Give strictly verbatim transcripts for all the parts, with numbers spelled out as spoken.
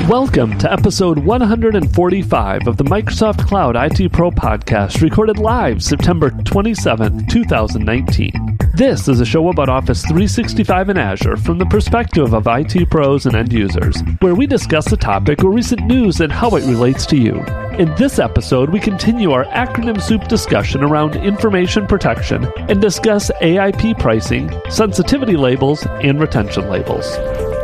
Welcome to episode one hundred forty-five of the Microsoft Cloud I T Pro podcast, recorded live September twenty-seventh, twenty nineteen. This is a show about Office three sixty-five and Azure from the perspective of I T pros and end users, where we discuss a topic or recent news and how it relates to you. In this episode, we continue our acronym soup discussion around information protection and discuss A I P pricing, sensitivity labels, and retention labels.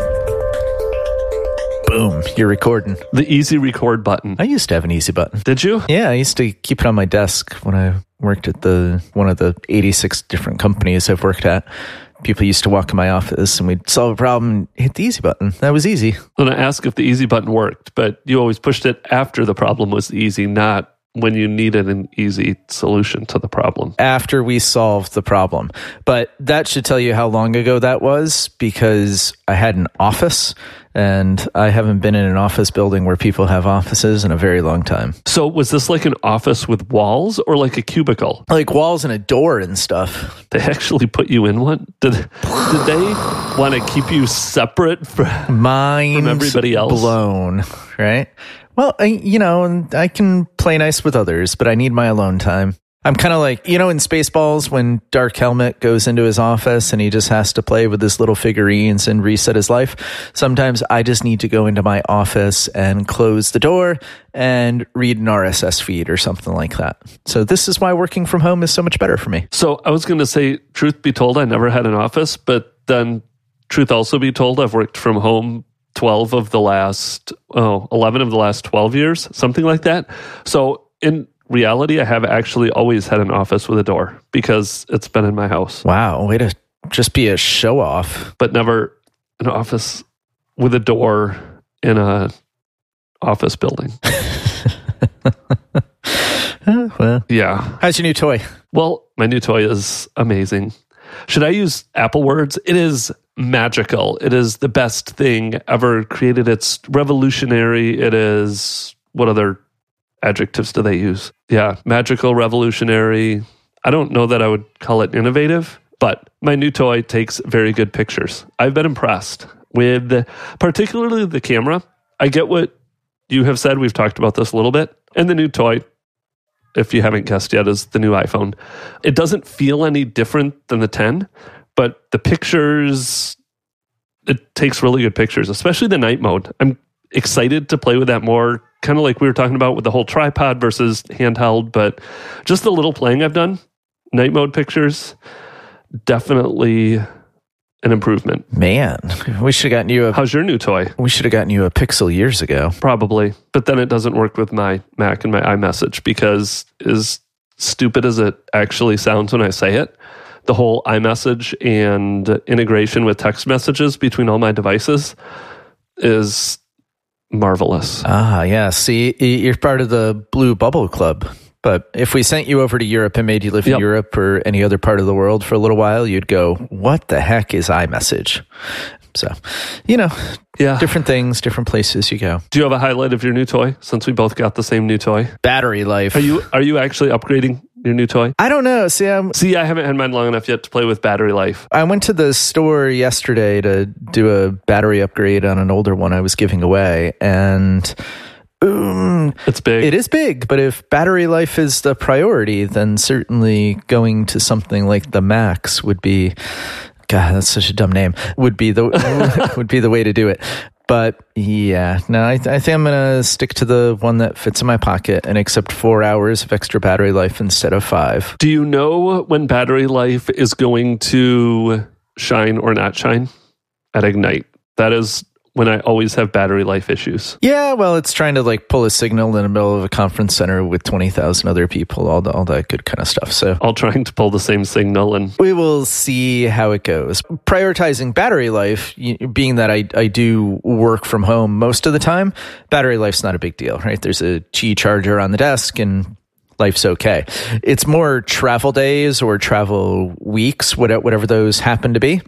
Boom, you're recording. The easy record button. I used to have an easy button. Did you? Yeah, I used to keep it on my desk when I worked at the one of the eighty-six different companies I've worked at. People used to walk in my office and we'd solve a problem and hit the easy button. That was easy. I'm going to ask if the easy button worked, but you always pushed it after the problem was easy, not when you needed an easy solution to the problem. After we solved the problem. But that should tell you how long ago that was, because I had an office, and I haven't been in an office building where people have offices in a very long time. So was this like an office with walls or like a cubicle? Like walls and a door and stuff. They actually put you in one? Did, did they want to keep you separate from, Mind from everybody else? Blown, right? Well, I, you know, I can play nice with others, but I need my alone time. I'm kind of like, you know, in Spaceballs when Dark Helmet goes into his office and he just has to play with his little figurines and reset his life. Sometimes I just need to go into my office and close the door and read an R S S feed or something like that. So this is why working from home is so much better for me. So I was going to say, truth be told, I never had an office, but then truth also be told, I've worked from home twelve of the last, oh, eleven of the last twelve years, something like that. So in reality, I have actually always had an office with a door because it's been in my house. Wow, way to just be a show off. But never an office with a door in a office building. uh, well, yeah. How's your new toy? Well, my new toy is amazing. Should I use Apple words? It is magical. It is the best thing ever created. It's revolutionary. It is, what other adjectives do they use? Yeah, magical, revolutionary. I don't know that I would call it innovative, but my new toy takes very good pictures. I've been impressed with particularly the camera. I get what you have said. We've talked about this a little bit. And the new toy, if you haven't guessed yet, is the new iPhone. It doesn't feel any different than the ten, but the pictures, it takes really good pictures, especially the night mode. I'm excited to play with that more, kind of like we were talking about with the whole tripod versus handheld, but just the little playing I've done, night mode pictures, definitely an improvement. Man, we should have gotten you a... How's your new toy? We should have gotten you a Pixel years ago. Probably, but then it doesn't work with my Mac and my iMessage because as stupid as it actually sounds when I say it, the whole iMessage and integration with text messages between all my devices is marvelous. Ah, yeah. See, you're part of the Blue Bubble Club. But if we sent you over to Europe and made you live yep. in Europe or any other part of the world for a little while, you'd go, what the heck is iMessage? So, you know, yeah. different things, different places you go. Do you have a highlight of your new toy since we both got the same new toy? Battery life. Are you are you actually upgrading your new toy? I don't know. See, I'm, See, I haven't had mine long enough yet to play with battery life. I went to the store yesterday to do a battery upgrade on an older one I was giving away, and um, it's big. It is big, but if battery life is the priority, then certainly going to something like the Max would be, God, that's such a dumb name, would be the would be the way to do it. But yeah, no, I, I think I'm going to stick to the one that fits in my pocket and accept four hours of extra battery life instead of five. Do you know when battery life is going to shine or not shine? At Ignite. That is when I always have battery life issues. Yeah, well, it's trying to like pull a signal in the middle of a conference center with twenty thousand other people, all the, all that good kind of stuff. So all trying to pull the same signal, and we will see how it goes. Prioritizing battery life, being that I, I do work from home most of the time, battery life's not a big deal, right? There's a Qi charger on the desk and life's okay. It's more travel days or travel weeks, whatever those happen to be.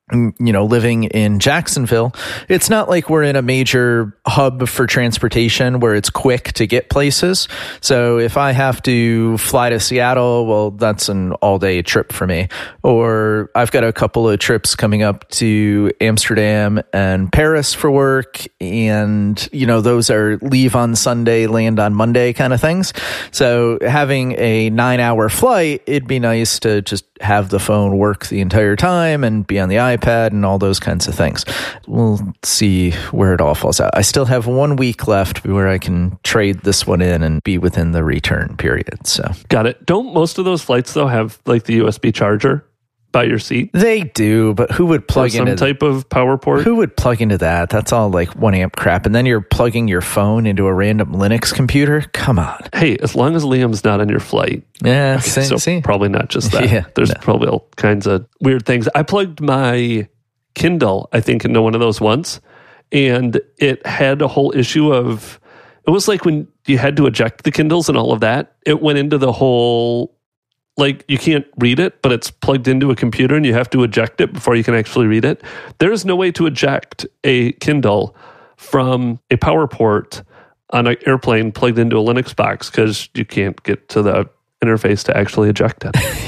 you know, living in Jacksonville, it's not like we're in a major hub for transportation where it's quick to get places. So if I have to fly to Seattle, well, that's an all day trip for me. Or I've got a couple of trips coming up to Amsterdam and Paris for work. And, you know, those are leave on Sunday, land on Monday kind of things. So having a nine hour flight, it'd be nice to just have the phone work the entire time and be on the iPad and all those kinds of things. We'll see where it all falls out. I still have one week left where I can trade this one in and be within the return period. So got it. Don't most of those flights though have like the U S B charger by your seat? They do, but who would plug or some into type of power port? Who would plug into that? That's all like one amp crap. And then you're plugging your phone into a random Linux computer. Come on. Hey, as long as Liam's not on your flight. Yeah, okay, see, so see? Probably not just that. Yeah, There's no. probably all kinds of weird things. I plugged my Kindle, I think, into one of those once, and it had a whole issue of, it was like when you had to eject the Kindles and all of that, it went into the whole, like you can't read it, but it's plugged into a computer and you have to eject it before you can actually read it. There is no way to eject a Kindle from a power port on an airplane plugged into a Linux box because you can't get to the interface to actually eject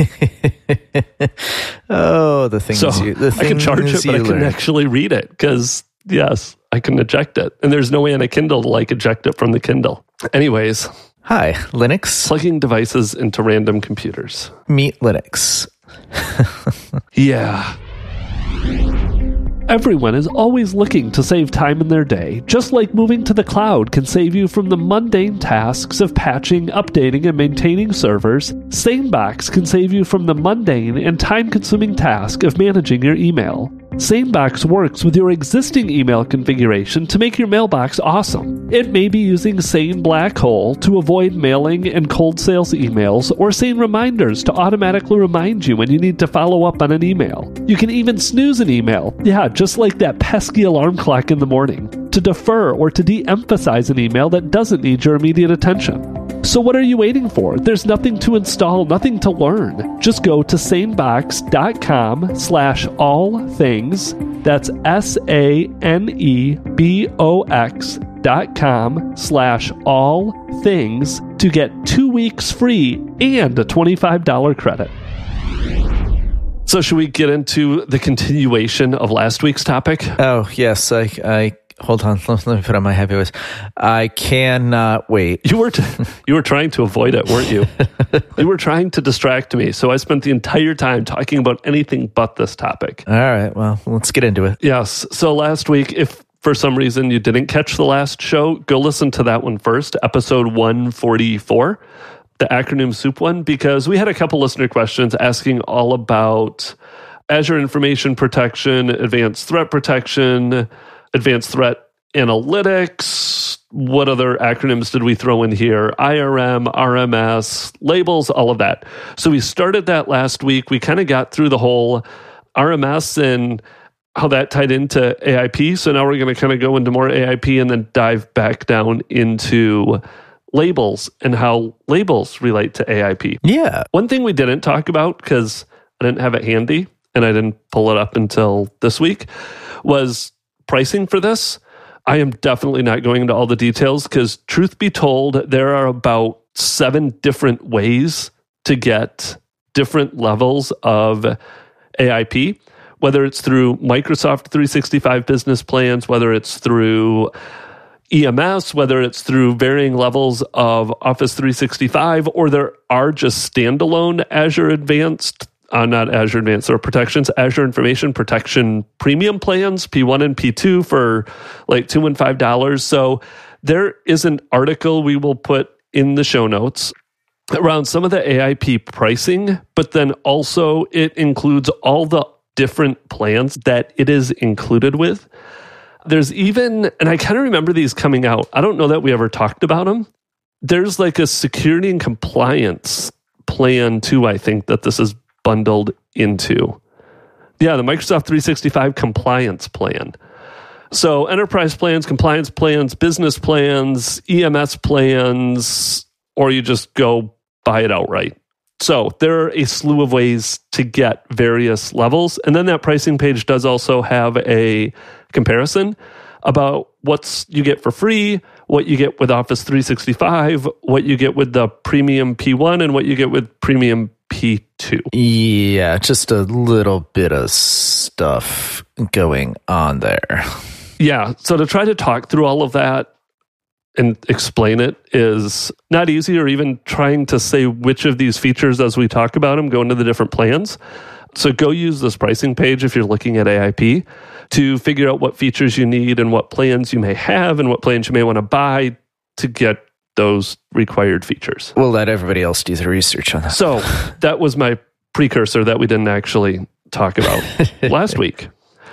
it. oh, the things so you, the I can charge it, but I can actually read it because, yes, I can eject it. And there's no way on a Kindle to like eject it from the Kindle. Anyways. Hi, Linux. Plugging devices into random computers. Meet Linux. Yeah. Everyone is always looking to save time in their day, just like moving to the cloud can save you from the mundane tasks of patching, updating, and maintaining servers. SaneBox can save you from the mundane and time-consuming task of managing your email. SaneBox works with your existing email configuration to make your mailbox awesome. It may be using Sane Black Hole to avoid mailing and cold sales emails, or Sane Reminders to automatically remind you when you need to follow up on an email. You can even snooze an email, yeah, just like that pesky alarm clock in the morning, to defer or to de-emphasize an email that doesn't need your immediate attention. So what are you waiting for? There's nothing to install, nothing to learn. Just go to sanebox.com slash all things. That's S-A-N-E-B-O-X dot com slash all things to get two weeks free and a twenty-five dollars credit. So should we get into the continuation of last week's topic? Oh, yes. I... I Hold on, let me put on my happy voice. I cannot wait. You were t- you were trying to avoid it, weren't you? You were trying to distract me, so I spent the entire time talking about anything but this topic. All right, well, let's get into it. Yes, so last week, if for some reason you didn't catch the last show, go listen to that one first, episode one forty-four, the acronym soup one, because we had a couple listener questions asking all about Azure Information Protection, Advanced Threat Protection, Advanced Threat Analytics. What other acronyms did we throw in here? I R M, R M S, labels, all of that. So we started that last week. We kind of got through the whole R M S and how that tied into A I P. So now we're going to kind of go into more A I P and then dive back down into labels and how labels relate to A I P. Yeah. One thing we didn't talk about, because I didn't have it handy and I didn't pull it up until this week, was pricing for this. I am definitely not going into all the details because, truth be told, there are about seven different ways to get different levels of A I P, whether it's through Microsoft three sixty-five business plans, whether it's through E M S, whether it's through varying levels of Office three sixty-five, or there are just standalone Azure Advanced Uh, not Azure Advanced Threat Protections, Azure Information Protection Premium plans, P one and P two for like two and five dollars. So there is an article we will put in the show notes around some of the A I P pricing, but then also it includes all the different plans that it is included with. There's even, and I kind of remember these coming out, I don't know that we ever talked about them. There's like a security and compliance plan too, I think, that this is bundled into. Yeah, the Microsoft three sixty-five compliance plan. So enterprise plans, compliance plans, business plans, E M S plans, or you just go buy it outright. So there are a slew of ways to get various levels. And then that pricing page does also have a comparison about what you get for free, what you get with Office three sixty-five, what you get with the Premium P one, and what you get with Premium P two. Yeah, just a little bit of stuff going on there. Yeah, so to try to talk through all of that and explain it is not easy, or even trying to say which of these features as we talk about them go into the different plans. So go use this pricing page if you're looking at A I P to figure out what features you need and what plans you may have and what plans you may want to buy to get those required features. We'll let everybody else do the research on that. So that was my precursor that we didn't actually talk about last week.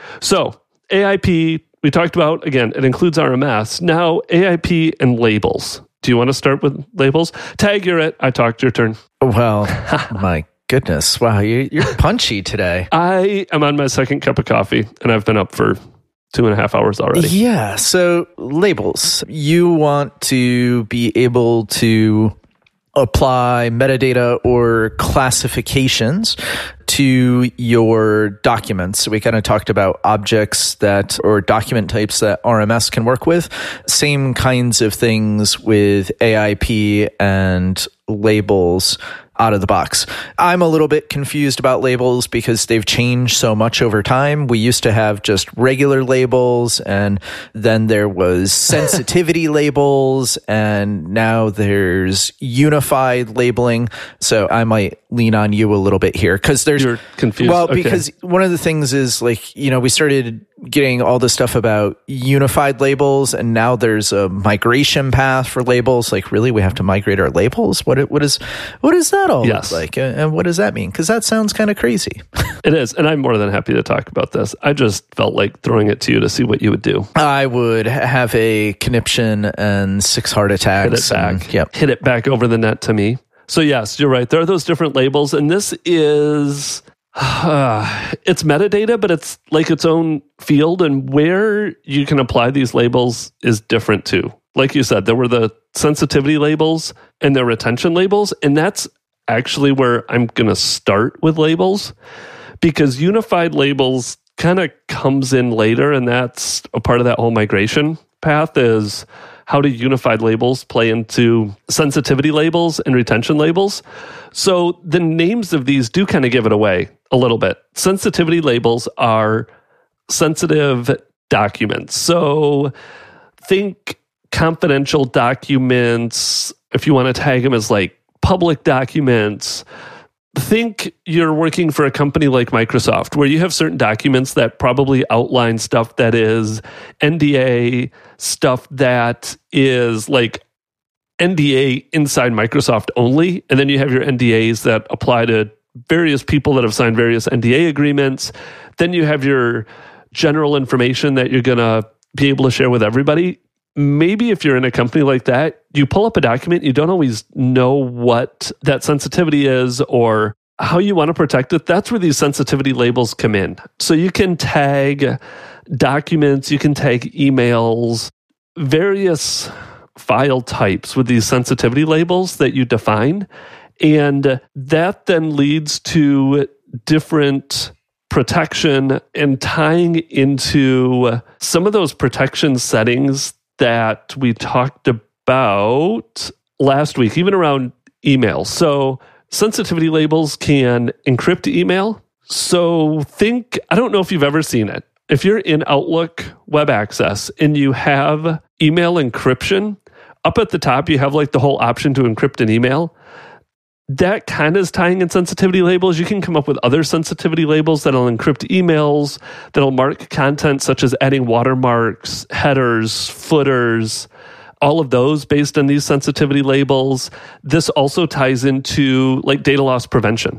So A I P, we talked about, again, it includes R M S. Now, A I P and labels. Do you want to start with labels? Tag, you're it. I talked, your turn. Well, my goodness. Wow, you, you're punchy today. I am on my second cup of coffee, and I've been up for two and a half hours already. Yeah, so labels. You want to be able to apply metadata or classifications to your documents. So we kind of talked about objects that, or document types that R M S can work with. Same kinds of things with A I P and labels out of the box. I'm a little bit confused about labels because they've changed so much over time. We used to have just regular labels, and then there was sensitivity labels, and now there's unified labeling. So I might lean on you a little bit here because there's You're confused. Well, Okay. because one of the things is, like, you know, we started getting all this stuff about unified labels, and now there's a migration path for labels. Like, really, we have to migrate our labels? What what is what is that all Yes. look like, and what does that mean? Because that sounds kind of crazy. It is, and I'm more than happy to talk about this. I just felt like throwing it to you to see what you would do. I would have a conniption and six heart attacks. Hit it back. And, yep. Hit it back over the net to me. So yes, you're right. There are those different labels, and this is uh, it's metadata, but it's like its own field, and where you can apply these labels is different too. Like you said, there were the sensitivity labels and the retention labels, and that's actually where I'm going to start with labels, because unified labels kind of comes in later, and that's a part of that whole migration path is how do unified labels play into sensitivity labels and retention labels. So the names of these do kind of give it away a little bit. Sensitivity labels are sensitive documents. So think confidential documents, if you want to tag them as like public documents. Think you're working for a company like Microsoft, where you have certain documents that probably outline stuff that is N D A, stuff that is like N D A inside Microsoft only. And then you have your N D As that apply to various people that have signed various N D A agreements. Then you have your general information that you're going to be able to share with everybody. Maybe if you're in a company like that, you pull up a document, you don't always know what that sensitivity is or how you want to protect it. That's where these sensitivity labels come in. So you can tag documents, you can tag emails, various file types with these sensitivity labels that you define. And that then leads to different protection and tying into some of those protection settings that we talked about last week, even around email. So sensitivity labels can encrypt email. So think, I don't know if you've ever seen it. If you're in Outlook Web Access and you have email encryption, up at the top, you have like the whole option to encrypt an email. That kind of is tying in sensitivity labels. You can come up with other sensitivity labels that'll encrypt emails, that'll mark content such as adding watermarks, headers, footers, all of those based on these sensitivity labels. This also ties into like data loss prevention.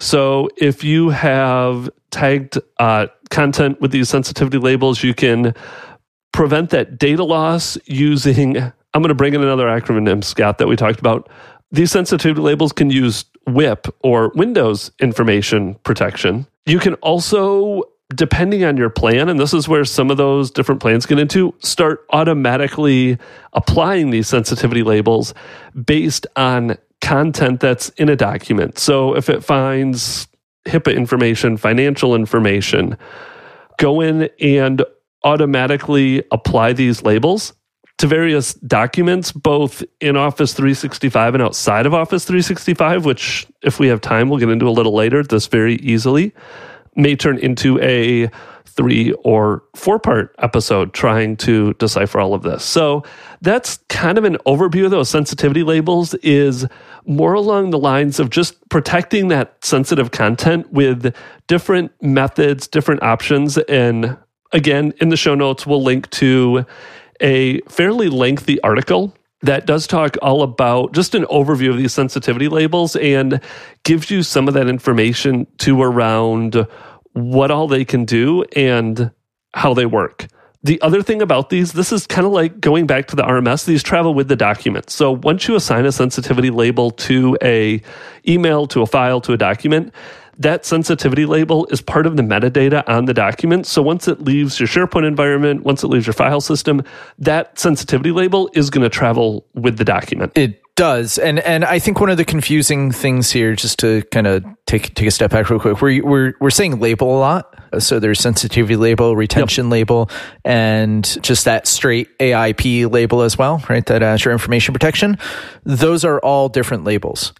So if you have tagged uh, content with these sensitivity labels, you can prevent that data loss using, I'm going to bring in another acronym, Scott, that we talked about. These sensitivity labels can use W I P or Windows information protection. You can also, depending on your plan, and this is where some of those different plans get into, start automatically applying these sensitivity labels based on content that's in a document. So if it finds HIPAA information, financial information, go in and automatically apply these labels to various documents, both in Office three sixty-five and outside of Office three sixty-five, which, if we have time, we'll get into a little later. This very easily may turn into a three or four-part episode trying to decipher all of this. So that's kind of an overview of those sensitivity labels, is more along the lines of just protecting that sensitive content with different methods, different options. And again, in the show notes, we'll link to a fairly lengthy article that does talk all about just an overview of these sensitivity labels and gives you some of that information to around what all they can do and how they work. The other thing about these, this is kind of like going back to the R M S, these travel with the document. So once you assign a sensitivity label to a email, to a file, to a document, that sensitivity label is part of the metadata on the document. So once it leaves your SharePoint environment, once it leaves your file system, that sensitivity label is going to travel with the document. It does. And and I think one of the confusing things here, just to kind of take take a step back real quick, we're, we're, we're saying label a lot. So there's sensitivity label, retention yep. label, and just that straight A I P label as well, right? That Azure Information Protection. Those are all different labels.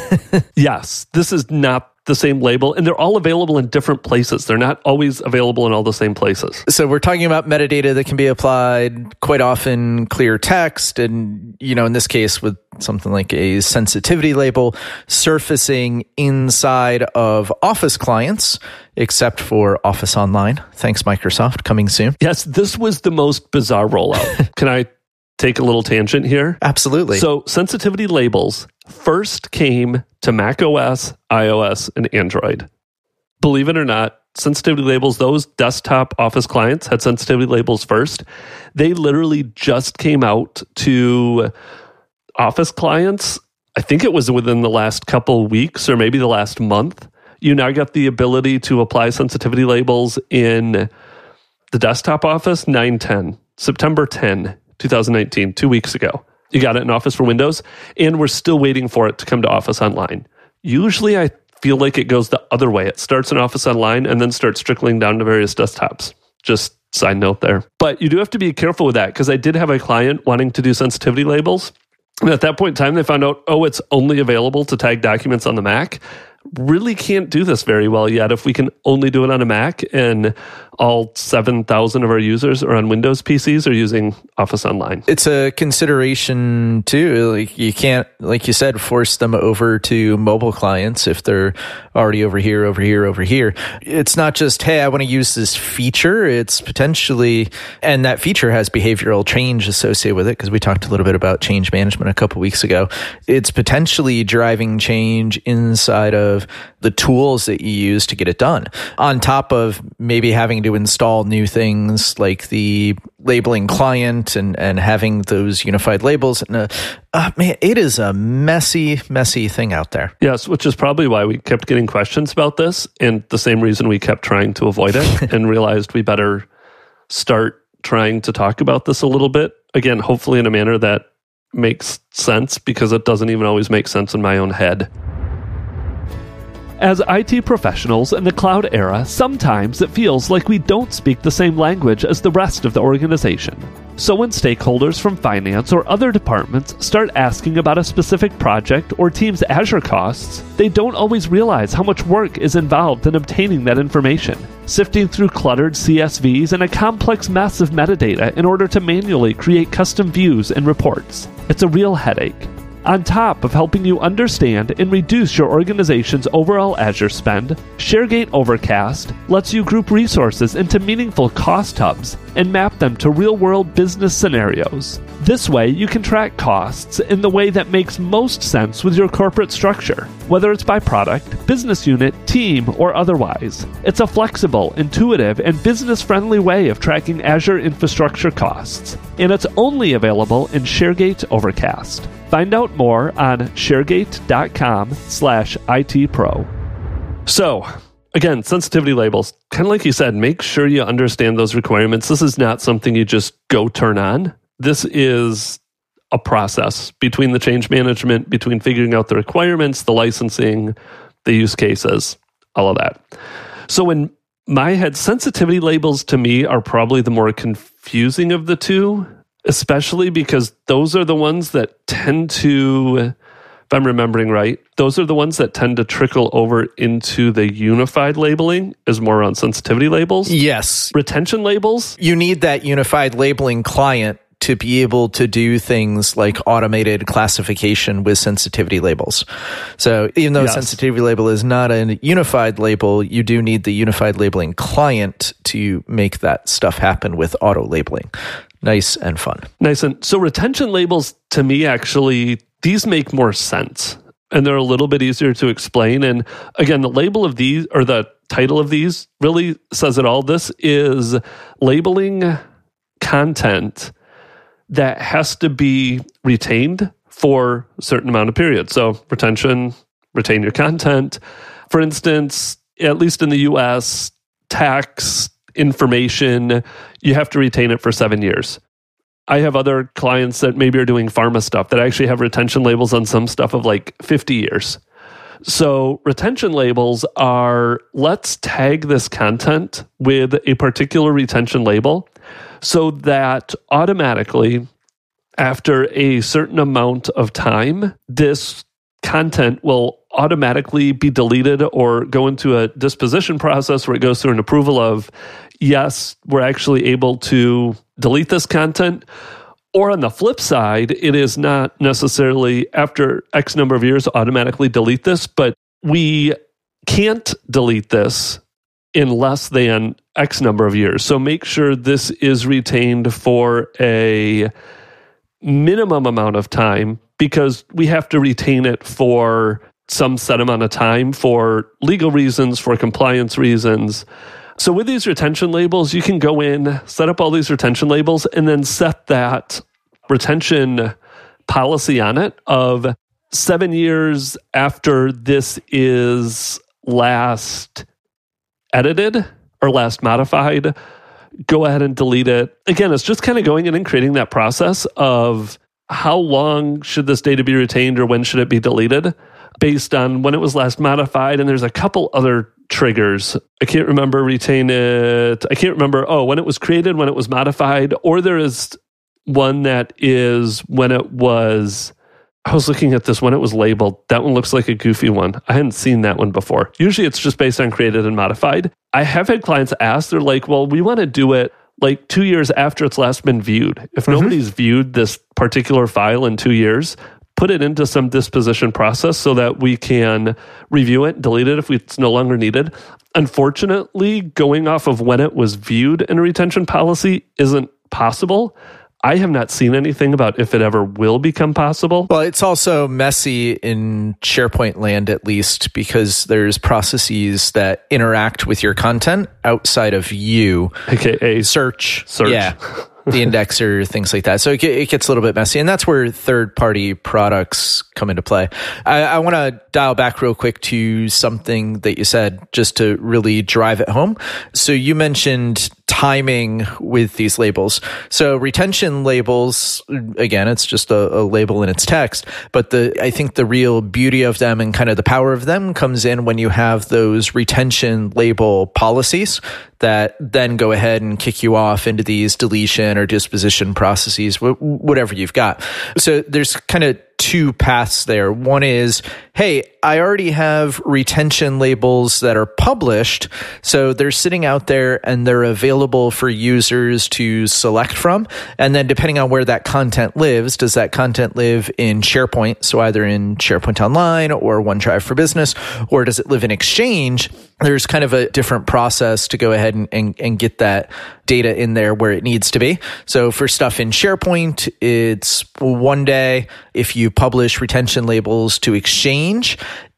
Yes, this is not the same label, and they're all available in different places. They're not always available in all the same places. So we're talking about metadata that can be applied, quite often clear text, and, you know, in this case with something like a sensitivity label surfacing inside of Office clients, except for Office Online. Thanks, Microsoft, coming soon. Yes, this was the most bizarre rollout. Can I take a little tangent here? Absolutely. So sensitivity labels first came to macOS, iOS, and Android. Believe it or not, sensitivity labels, those desktop Office clients had sensitivity labels first. They literally just came out to Office clients. I think it was within the last couple weeks or maybe the last month. You now got the ability to apply sensitivity labels in the desktop Office nine ten, September tenth, twenty nineteen, two weeks ago. You got it in Office for Windows, and we're still waiting for it to come to Office Online. Usually, I feel like it goes the other way. It starts in Office Online and then starts trickling down to various desktops. Just side note there. But you do have to be careful with that, because I did have a client wanting to do sensitivity labels. And at that point in time, they found out, oh, it's only available to tag documents on the Mac. Really can't do this very well yet if we can only do it on a Mac, and all seven thousand of our users are on Windows P Cs or using Office Online. It's a consideration too. Like, you can't, like you said, force them over to mobile clients if they're already over here, over here, over here. It's not just, hey, I want to use this feature. It's potentially, and that feature has behavioral change associated with it, because we talked a little bit about change management a couple weeks ago. It's potentially driving change inside of the tools that you use to get it done, on top of maybe having to install new things like the labeling client and, and having those unified labels. And, uh, uh, man, it is a messy, messy thing out there. Yes, which is probably why we kept getting questions about this, and the same reason we kept trying to avoid it and realized we better start trying to talk about this a little bit. Again, hopefully in a manner that makes sense, because it doesn't even always make sense in my own head. As I T professionals in the cloud era, sometimes it feels like we don't speak the same language as the rest of the organization. So when stakeholders from finance or other departments start asking about a specific project or team's Azure costs, they don't always realize how much work is involved in obtaining that information, sifting through cluttered C S Vs and a complex mess of metadata in order to manually create custom views and reports. It's a real headache. On top of helping you understand and reduce your organization's overall Azure spend, ShareGate Overcast lets you group resources into meaningful cost hubs and map them to real-world business scenarios. This way, you can track costs in the way that makes most sense with your corporate structure, whether it's by product, business unit, team, or otherwise. It's a flexible, intuitive, and business-friendly way of tracking Azure infrastructure costs, and it's only available in ShareGate Overcast. Find out more on sharegate.com slash ITPro. So, again, sensitivity labels, kind of like you said, make sure you understand those requirements. This is not something you just go turn on. This is a process between the change management, between figuring out the requirements, the licensing, the use cases, all of that. So in my head, sensitivity labels to me are probably the more confusing of the two, especially because those are the ones that tend to, if I'm remembering right, those are the ones that tend to trickle over into the unified labeling is more on sensitivity labels. Yes. Retention labels. You need that unified labeling client to be able to do things like automated classification with sensitivity labels. So even though yes. a sensitivity label is not a unified label, you do need the unified labeling client to make that stuff happen with auto labeling. Nice and fun. Nice. And so retention labels, to me, actually, these make more sense. And they're a little bit easier to explain. And again, the label of these, or the title of these, really says it all. This is labeling content that has to be retained for a certain amount of period. So retention, retain your content. For instance, at least in the U S, tax information, you have to retain it for seven years. I have other clients that maybe are doing pharma stuff that actually have retention labels on some stuff of like fifty years. So retention labels are, let's tag this content with a particular retention label so that automatically, after a certain amount of time, this content will automatically be deleted or go into a disposition process where it goes through an approval of, yes, we're actually able to delete this content. Or on the flip side, it is not necessarily after X number of years automatically delete this, but we can't delete this in less than X number of years. So make sure this is retained for a minimum amount of time because we have to retain it for some set amount of time for legal reasons, for compliance reasons. So with these retention labels, you can go in, set up all these retention labels, and then set that retention policy on it of seven years after this is last edited or last modified, go ahead and delete it. Again, it's just kind of going in and creating that process of how long should this data be retained or when should it be deleted based on when it was last modified. And there's a couple other triggers. I can't remember retain it. I can't remember, oh, when it was created, when it was modified, or there is one that is when it was, I was looking at this when it was labeled. That one looks like a goofy one. I hadn't seen that one before. Usually it's just based on created and modified. I have had clients ask, they're like, well, we want to do it like two years after it's last been viewed. If mm-hmm. nobody's viewed this particular file in two years, put it into some disposition process so that we can review it, delete it if it's no longer needed. Unfortunately, going off of when it was viewed in a retention policy isn't possible. I have not seen anything about if it ever will become possible. Well, it's also messy in SharePoint land, at least, because there's processes that interact with your content outside of you. A K A search. Search. Yeah. The indexer, things like that. So it, it gets a little bit messy. And that's where third-party products come into play. I, I want to dial back real quick to something that you said just to really drive it home. So you mentioned timing with these labels. So retention labels, again, it's just a, a label in its text, but the I think the real beauty of them and kind of the power of them comes in when you have those retention label policies that then go ahead and kick you off into these deletion or disposition processes, whatever you've got. So there's kind of two paths there. One is, hey, I already have retention labels that are published, so they're sitting out there and they're available for users to select from. And then depending on where that content lives, does that content live in SharePoint, so either in SharePoint Online or OneDrive for Business, or does it live in Exchange? There's kind of a different process to go ahead and, and, and get that data in there where it needs to be. So for stuff in SharePoint, it's one day. If you publish retention labels to Exchange,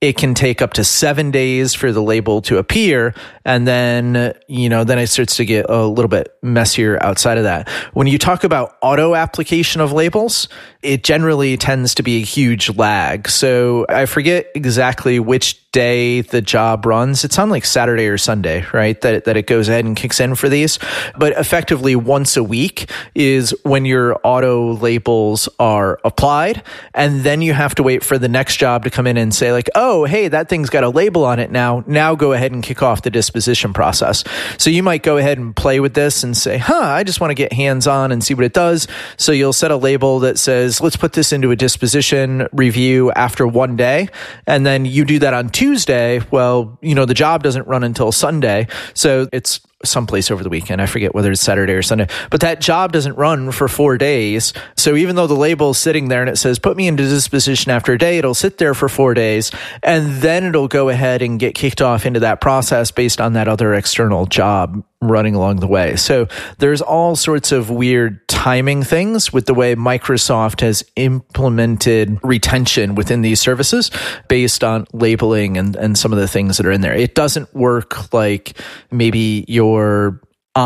it can take up to seven days for the label to appear. And then, you know, then it starts to get a little bit messier outside of that. When you talk about auto application of labels, it generally tends to be a huge lag. So I forget exactly which day the job runs. It's on like Saturday or Sunday, right? That, that it goes ahead and kicks in for these. But effectively once a week is when your auto labels are applied. And then you have to wait for the next job to come in and say like, oh, hey, that thing's got a label on it now. Now go ahead and kick off the disposition process. So you might go ahead and play with this and say, huh, I just want to get hands on and see what it does. So you'll set a label that says, let's put this into a disposition review after one day. And then you do that on Tuesday. Well, you know, the job doesn't run until Sunday. So it's someplace over the weekend. I forget whether it's Saturday or Sunday, but that job doesn't run for four days. So even though the label is sitting there and it says, put me into disposition after a day, it'll sit there for four days and then it'll go ahead and get kicked off into that process based on that other external job running along the way. So there's all sorts of weird timing things with the way Microsoft has implemented retention within these services based on labeling and, and some of the things that are in there. It doesn't work like maybe your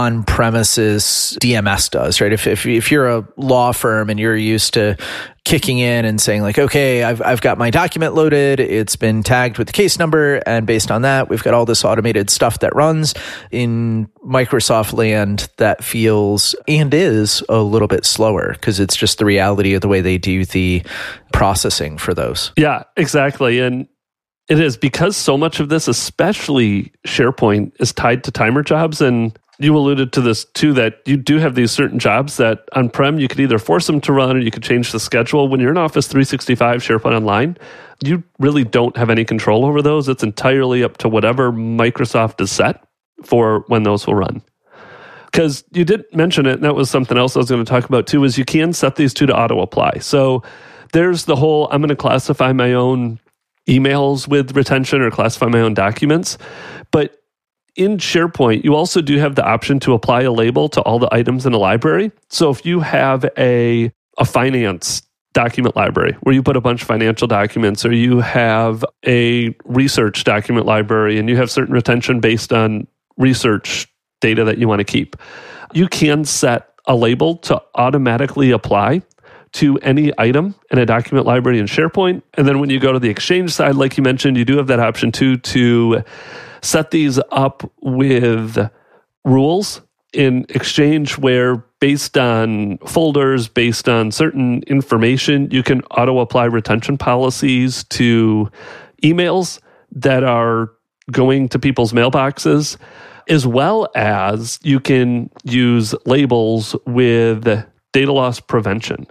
on-premises D M S does, right? If, if if you're a law firm and you're used to kicking in and saying like, okay, I've I've got my document loaded, it's been tagged with the case number, and based on that, we've got all this automated stuff that runs. In Microsoft land, that feels and is a little bit slower because it's just the reality of the way they do the processing for those. Yeah, exactly. And it is because so much of this, especially SharePoint, is tied to timer jobs. And you alluded to this too, that you do have these certain jobs that on-prem, you could either force them to run or you could change the schedule. When you're in Office three sixty-five, SharePoint Online, you really don't have any control over those. It's entirely up to whatever Microsoft is set for when those will run. Because you did mention it, and that was something else I was going to talk about too, is you can set these two to auto-apply. So there's the whole, I'm going to classify my own emails with retention or classify my own documents. But in SharePoint, you also do have the option to apply a label to all the items in a library. So if you have a, a finance document library where you put a bunch of financial documents, or you have a research document library and you have certain retention based on research data that you want to keep, you can set a label to automatically apply to any item in a document library in SharePoint. And then when you go to the Exchange side, like you mentioned, you do have that option too to set these up with rules in Exchange where based on folders, based on certain information, you can auto-apply retention policies to emails that are going to people's mailboxes, as well as you can use labels with data loss prevention.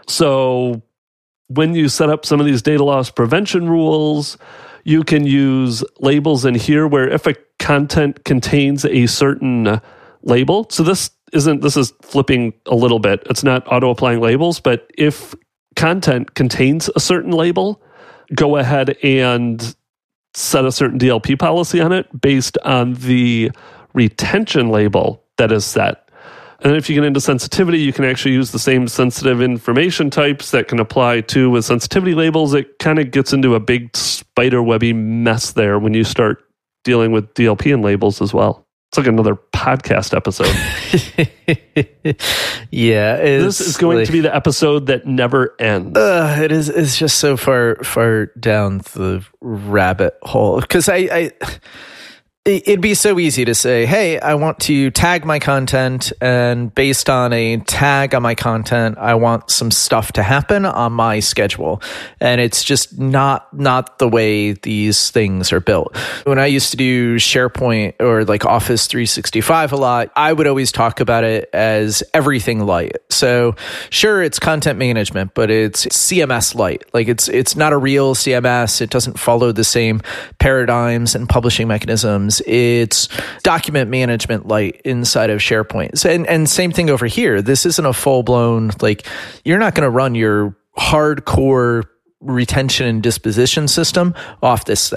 So when you set up some of these data loss prevention rules, you can use labels in here where if a content contains a certain label, so this isn't, this is flipping a little bit. It's not auto-applying labels, but if content contains a certain label, go ahead and set a certain D L P policy on it based on the retention label that is set. And then if you get into sensitivity, you can actually use the same sensitive information types that can apply to with sensitivity labels. It kind of gets into a big spiderwebby mess there when you start dealing with D L P and labels as well. It's like another podcast episode. Yeah. This is going like, to be the episode that never ends. Uh, it is. It's just so far, far down the rabbit hole. Because I... I It'd be so easy to say, hey, I want to tag my content, and based on a tag on my content, I want some stuff to happen on my schedule. And it's just not not the way these things are built. When I used to do SharePoint or like Office three sixty-five a lot, I would always talk about it as everything light. So sure, it's content management, but it's C M S light. Like it's it's not a real C M S. It doesn't follow the same paradigms and publishing mechanisms. It's document management light inside of SharePoint. So, and, and same thing over here. This isn't a full-blown, like, you're not going to run your hardcore retention and disposition system off this thing.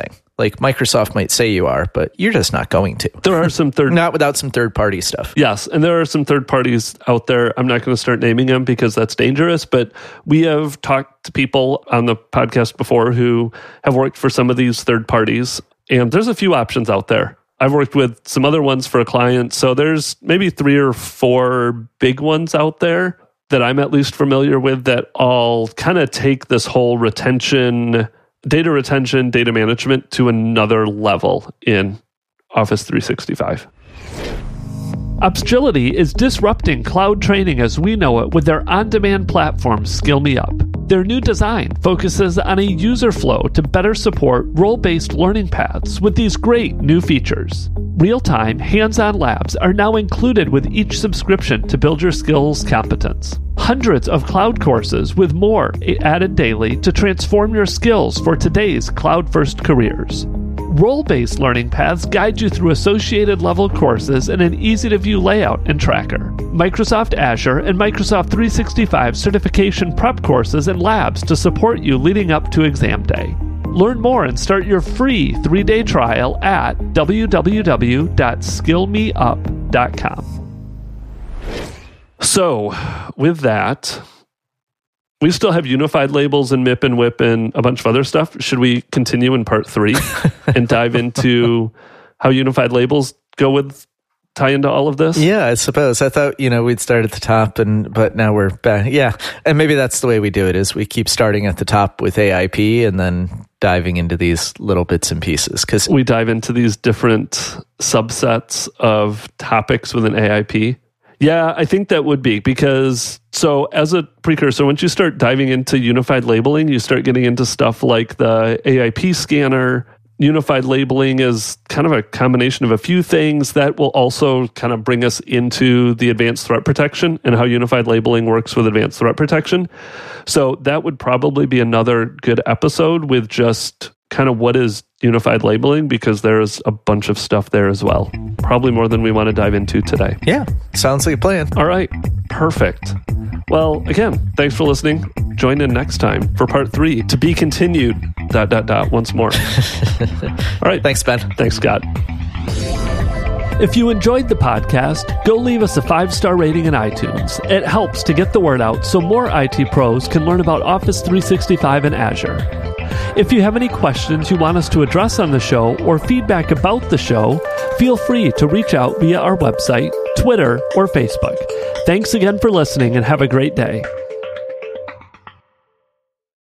Like Microsoft might say you are, but you're just not going to. There are some third... Not without some third-party stuff. Yes, and there are some third parties out there. I'm not going to start naming them because that's dangerous, but we have talked to people on the podcast before who have worked for some of these third parties, and there's a few options out there. I've worked with some other ones for a client, so there's maybe three or four big ones out there that I'm at least familiar with that all kind of take this whole retention, data retention, data management to another level in Office three sixty-five. Opsgility is disrupting cloud training as we know it with their on-demand platform, Skill Me Up. Their new design focuses on a user flow to better support role-based learning paths with these great new features. Real-time, hands-on labs are now included with each subscription to build your skills competence. Hundreds of cloud courses with more added daily to transform your skills for today's cloud-first careers. Role-based learning paths guide you through associated level courses in an easy-to-view layout and tracker. Microsoft Azure and Microsoft three sixty-five certification prep courses and labs to support you leading up to exam day. Learn more and start your free three-day trial at w w w dot skill me up dot com. So, with that, we still have unified labels and M I P and W I P and a bunch of other stuff. Should we continue in part three and dive into how unified labels go with tie into all of this? Yeah, I suppose. I thought, you know, we'd start at the top, and but now we're back. Yeah, and maybe that's the way we do it, is we keep starting at the top with A I P and then diving into these little bits and pieces. Because we dive into these different subsets of topics within A I P. Yeah, I think that would be because, so as a precursor, once you start diving into unified labeling, you start getting into stuff like the A I P scanner. Unified labeling is kind of a combination of a few things that will also kind of bring us into the advanced threat protection and how unified labeling works with advanced threat protection. So that would probably be another good episode with just kind of what is unified labeling, because there's a bunch of stuff there as well. Probably more than we want to dive into today. Yeah, sounds like a plan. All right, perfect. Well, again, thanks for listening. Join in next time for part three, to be continued, dot, dot, dot, once more. All right. Thanks, Ben. Thanks, Scott. If you enjoyed the podcast, go leave us a five-star rating in iTunes. It helps to get the word out so more I T pros can learn about Office three sixty-five and Azure. If you have any questions you want us to address on the show or feedback about the show, feel free to reach out via our website, Twitter, or Facebook. Thanks again for listening and have a great day.